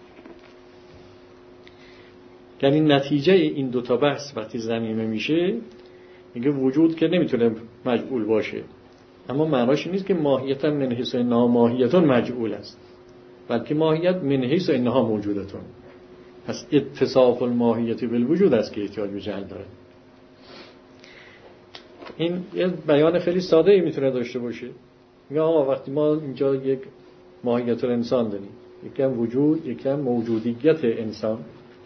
یعنی نتیجه این دوتا بحث وقتی ضمیمه میشه میگه وجود که نمیتونه مجعول باشه، اما معناش نیست که ماهیت من حیث انها ماهیتون مجعول است، بلکه ماهیت من حیث انها موجودتون. پس اتصاف الماهیت بالوجود است که احتیاج به جهل داره. این یه بیان خیلی ساده ای میتونه داشته باشه. میگه آقا وقتی ما اینجا یک ماهیت انسان داریم، یکی هم وجود، یکی هم موجودیت انسان.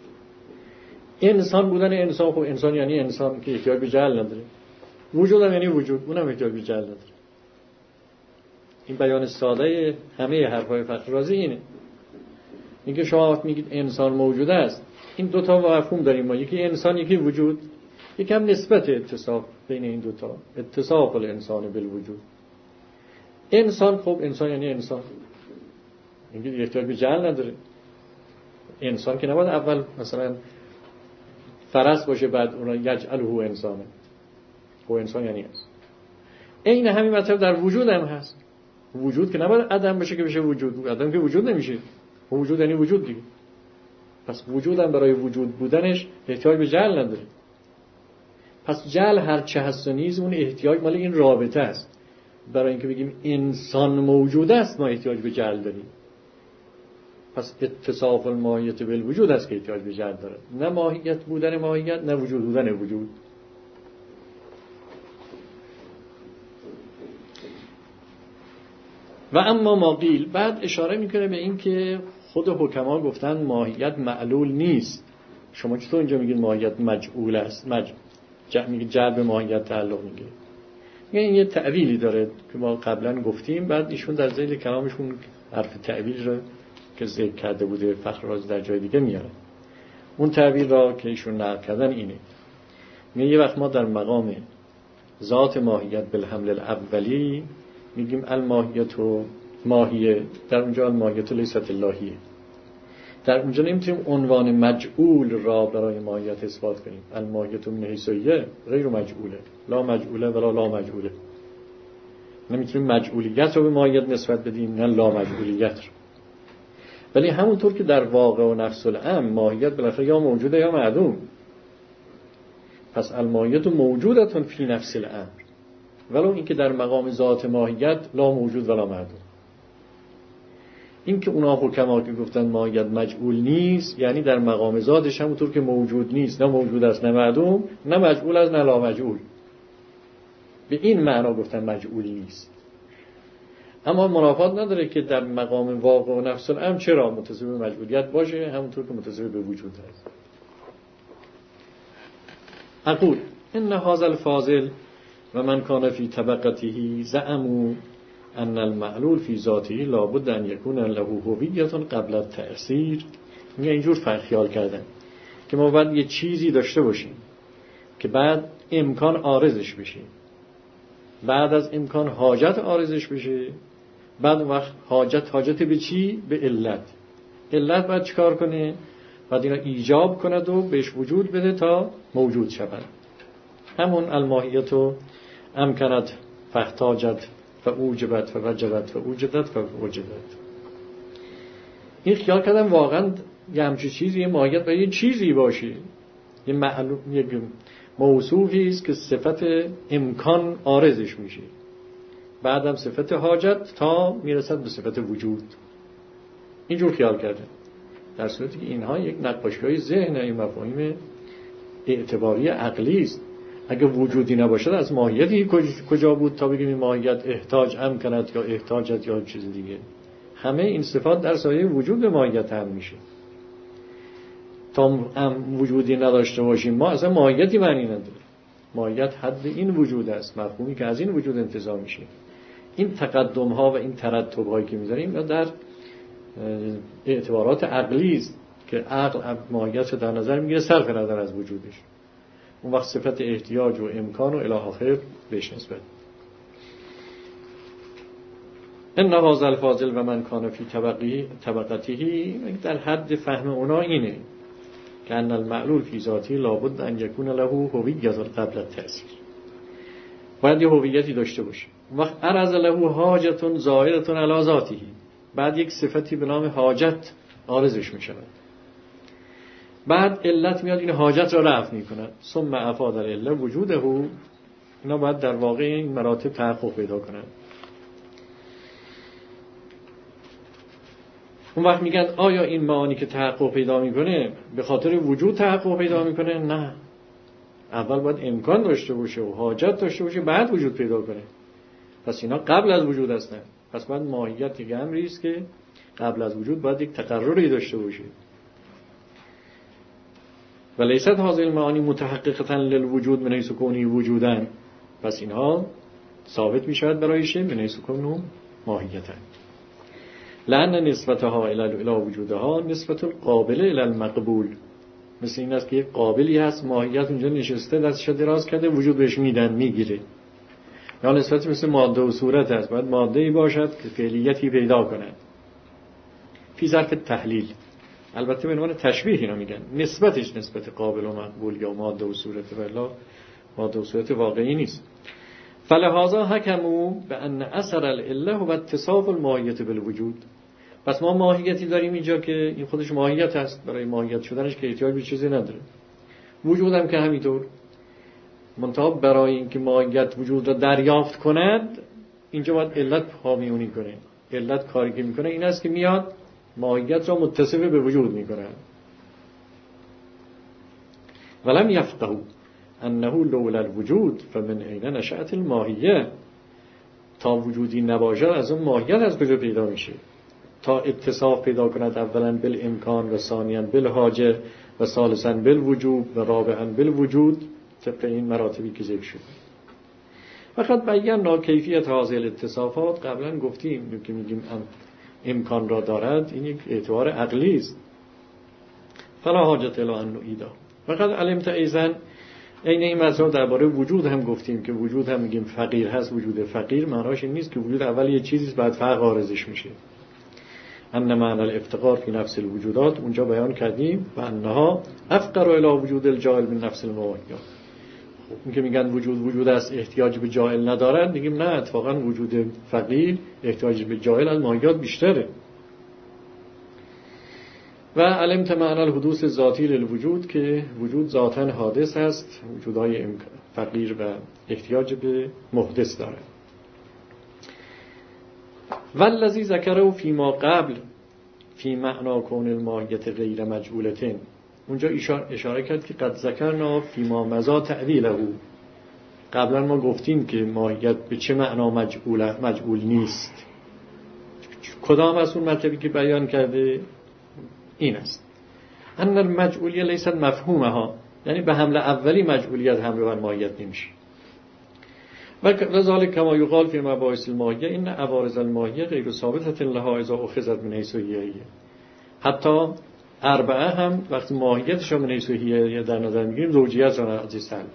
انسان بودن انسان، خب انسان یعنی انسان که احتیاج به جهل نداره. وجود هم یعنی وجود، اونم احتیاج به جهل نداره. این بیان ساده همه حرفای فخررازی اینه. میگه شما وقت میگید انسان موجود است، این دوتا مفهوم داریم ما، یکی انسان یکی وجود. یکم نسبت اتصاف بین این دوتا، اتصاف الانسان بالوجود. انسان، خب انسان یعنی انسان، میگه احتیاج به جهل نداره. انسان که نباید اول مثلا فرس باشه بعد اون یجعله انسانه. خب انسان یعنی است. این همین مطلب در وجود هم هست. وجود که نباید عدم بشه که بشه وجود، عدم که وجود نمیشه. وجود یعنی وجود دیگه. پس وجود هم برای وجود بودنش احتیاج به جهل نداره. پس جهل هر چه هست و نیز اون احتیاج مال این رابطه است. برای اینکه بگیم انسان موجود است ما احتیاج به جهل داریم. پس اتصاف الماهیت بالوجود است که احتیاج به جهل داره، نه ماهیت بودن ماهیت، نه وجود بودن وجود. و اما ما قیل، بعد اشاره میکنه به این که خود حکما گفتن ماهیت معلول نیست. شما چطور اینجا میگید ماهیت مجعول است؟ میگه جلب ماهیت تعلق میگه. این یه تعبیری داره که ما قبلا گفتیم، بعد ایشون در ذیل کلامشون حرف تعبیر رو که ذکر کرده بوده فخررازی در جای دیگه میاره. اون تعبیر را که ایشون نقل کردن اینه، میگه یه وقت ما در مقام ذات ماهیت بالحمل الاولی میگیم الماهیت و ماهیه، در اونجا الماهیت لیست اللهیه. در اونجا نمیتونیم عنوان مجعول را برای ماهیت اثبات کنیم. الماهیت من حیثیه غیر مجعوله، لا مجعوله ولا لا مجعوله. نمیتونیم مجعولیت رو به ماهیت نسبت بدیم، نه لا مجعولیت رو. ولی همونطور که در واقع و نفس الامر ماهیت بالاخره یا موجوده یا معدوم. پس الماهیت موجودتون فی نفس الامر، ولو اینکه در مقام ذات ماهیت لا موجود ولا معدوم. این که اونا حکما که گفتن ماهیت مجعول نیست، یعنی در مقام ذاتش همونطور که موجود نیست، نه موجود است نه معدوم، نه مجعول است نه لا مجعول. به این معنا گفتن مجعول نیست. اما منافات نداره که در مقام واقع و نفس الامر چرا متصل به مجعولیت باشه، همونطور که متصل به وجود هست. اقول ان هذا الفاضل و من کان فی طبقته زعموا ان المعلول فی ذاته لابد ان یکون له هویت قبل التأثیر. میگه اینجور خیال کردن که ما باید یه چیزی داشته باشیم که بعد امکان عارضش بشه، بعد از امکان حاجت عارضش بشه، بعد وقت حاجت به چی؟ به علت. علت باید چیکار کنه؟ باید اینا ایجاب کند و بهش وجود بده تا موجود شود. همون الماهیت و امکانت فاحتاجت و اوجبت و وجبت و اوجدت و وجدت. این خیال کردم واقعا یه همچین چیزی، یه ماهیت و یه چیزی باشه، یه معلوم، یه موصوفی است که صفت امکان عارضش میشه، بعدم صفت حاجت تا میرسد به صفت وجود. اینجور خیال کرده، در صورتی که اینها یک نقاشی‌های ذهن، این مفاهیم اعتباری عقلی است. اگه وجودی نباشد از ماهیتی کجا بود تا بگیم این ماهیت احتاج امکانت یا احتاجت یا چیز دیگه؟ همه این صفات در سایه وجود به ماهیت هم میشه. تا وجودی نداشته باشیم ما اصلا ماهیتی معنی نداره. ماهیت حد این وجود است، مفهومی که از این وجود انتزاع میشه. این تقدم ها و این ترتب هایی که میذاریم در اعتبارات عقلی است که عقل ماهیت رو در نظر میگیره صرف نظر از وجودش. اون وقت صفت احتیاج و امکان و الی آخر بهش نسبت. ان هذا الفاضل و من کان فی طبقته، در حد فهم اونا اینه که ان المعلول فی ذاتی لابد ان یکون له هویت قبل التأثیر، باید یه هویتی داشته باشه. وقت عرض له حاجت زائده علی ذاته، بعد یک صفتی به نام حاجت عارضش میشه، بعد علت میاد این حاجت را رفع میکنه، ثم افاد العله وجوده. اینا باید در واقع این مراتب تحقق پیدا کنن. اون وقت میگن آیا این معانی که تحقق پیدا میکنه به خاطر وجود تحقق پیدا میکنه؟ نه، اول باید امکان داشته باشه و حاجت داشته باشه بعد وجود پیدا کنه. پس اینا قبل از وجود هستن. پس باید ماهیت یک امری است که قبل از وجود باید یک تقرری داشته باشه. و لیست هذه المعانی متحققه للوجود من حیث کونه وجودن، پس اینها ثابت میشود برایش من حیث کونه ماهیتن. لأن نسبتها الی وجودها نسبت القابل الی المقبول، مثل این است که یک قابلی هست، ماهیت اونجا نشسته دستش دراز کرده وجود بهش میدن میگیره. یا نسبت مثل ماده و صورت است، باید ماده‌ای باشد که فعلیتی پیدا کند فی ظرف تحلیل. البته به عنوان تشبیه اینا میگن نسبتش نسبت قابل و مقبول یا ماده و صورت، ولی ماده و صورت واقعی نیست. فلهذا حکموا بان اثر العله و اتصاف الماهیت بالوجود. پس ما ماهیتی داریم اینجا که این خودش ماهیت هست، برای ماهیت شدنش که احتیاج به چیزی نداره. وجود هم که همینطور. منتها برای اینکه ماهیت وجود را دریافت کند اینجا باید علت حامیونی کنه. علت کاری که میکنه این است که میاد ماهیت را متصف به وجود میکنه. ولم یفقهوا انه لولا الوجود فمن این نشأت الماهیه. تا وجودی نباشد از اون ماهیت از کجا پیدا میشه؟ تا اتصاف پیدا کند اولا بالامکان و ثانیا بالحاجه و ثالثا بالوجوب و رابعا بالوجود، طبق این مراتبی که ذکر شد. فقط بیان کیفیت هذه الاتصافات قبلا گفتیم که میگیم امکان را دارد، این یک اعتبار عقلی است. فلا حاجت الی ان نعیدا. فقط علمت ایضا این مطلب درباره وجود هم گفتیم که وجود هم میگیم فقیر هست. وجود فقیر معناش این نیست که وجود اول یه چیزی است بعد فرق عارضش میشه. ان معنی الافتقار فی نفس الوجودات اونجا بیان کردیم و انها افقر الی وجود الجاهل من نفس الماهیه. خب این که میگن وجود است احتیاج به جاهل ندارد، میگیم نه، اتفاقا وجود فقیر احتیاج به جاهل از ماهیات بیشتره. و علمت معنی الحدوث ذاتی للوجود که وجود ذاتاً حادث است، وجودهای فقیر و احتیاج به محدث دارد. والذی ذکره فیما قبل فی معنا کون الماهیت غیر مجعولتین، اونجا اشاره کرد که قد ذکرنا فیما مضی تعدیله. قبلا ما گفتیم که ماهیت به چه معنا مجعول نیست. کدام از اون مطلبی که بیان کرده این است ان المجعولیه لیست مفهومها، یعنی به حمله اولی مجعولیت حمله بر ماهیت نمیشه. و ذالک کما یقال فی مباحث الماهیه ان عوارض الماهیه غیر ثابته لها اذا اخذت من حیث هیه. حتی اربعه هم وقتی ماهیتش رو من حیث هیه در نظر میگیریم زوجیت را از سلب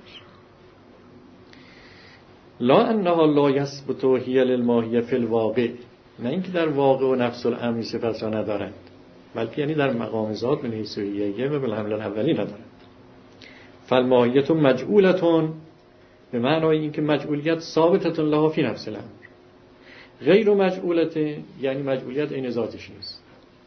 لا انها لا یثبت هی للماهیه فی الواقع، نه اینکه در واقع و نفس الامر صفت را ندارند. بلکه یعنی در مقام ذات من حیث یه و بالحمل الاولی ندارد. فالماهیت مجعولتون به معنای اینکه مجعولیت ثابتتون لها فی نفس الامر. غیر مجعولت یعنی مجعولیت عین ذاتش نیست.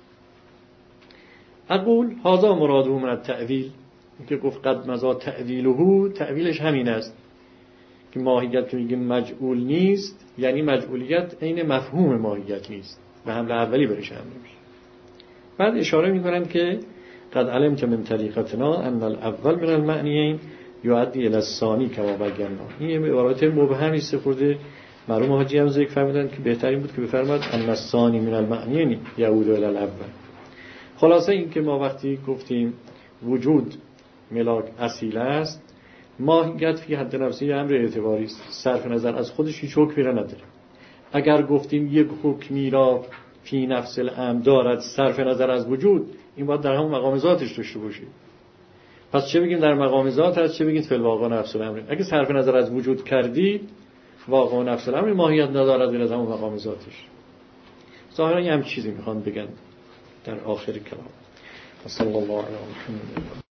اقول هذا مراده من التأویل، که گفت قد مزا تأویله، تأویلش همین است که ماهیت میگه مجعول نیست یعنی مجعولیت عین مفهوم ماهیت نیست، به حمل اولی برش حمل میشه. بعد اشاره میکنن که قد علمت من طریقتنا ان الاول من المعنیین یؤدی الی الثانی کما بینا. این عبارات مبهمی است، خورده مرحوم حاجی هم ذکر فرمودن که بهترین بود که بفرماد ان الثانی من المعنیین یعود الی الاول. خلاصه این که ما وقتی گفتیم وجود ملاک اصیل است، ماهیت فی حد نفسی امر اعتباری است، صرف نظر از خودش هیچ حکمی را نداره. اگر گفتیم یک حکمی را فی نفس الامر دارد صرف نظر از وجود، این باید در همون مقام ذاتش داشته باشه. پس چه بگیم در مقام ذات هست، چه بگیم فی الواقع نفس الامر. اگه صرف نظر از وجود کردید واقع و نفس الامر ماهیت ندارد در همون مقام ذاتش. ظاهرا یه هم چیزی میخوان بگن در آخر کلام. صلی الله علیه و سلم.